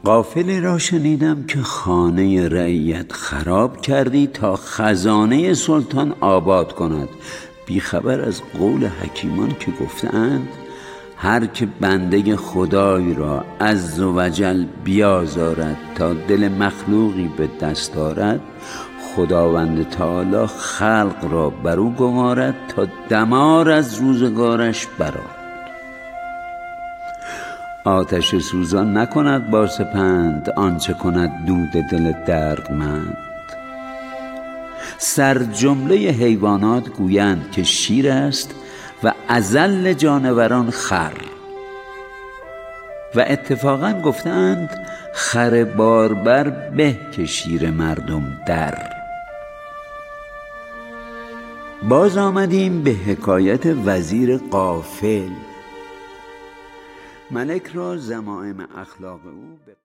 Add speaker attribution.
Speaker 1: قافلی را شنیدم که خانه رعیت خراب کردی تا خزانه سلطان آباد کند. بیخبر از قول حکیمان که گفتند هر که بنده خدای را عز و جل بیازارد تا دل مخلوقی به دست آرد، خداوند تعالی خلق را بر او گمارد تا دمار از روزگارش برآرد. آتش سوزان نکند با سپند آنچه کند دود دل دردمند. سرجمله حیوانات گویند که شیر است و اذل جانوران خر، و اتفاقا گفتند خر باربر به که شیر مردم در. باز آمدیم به حکایت وزیر غافل. ملک را ذمایم اخلاق او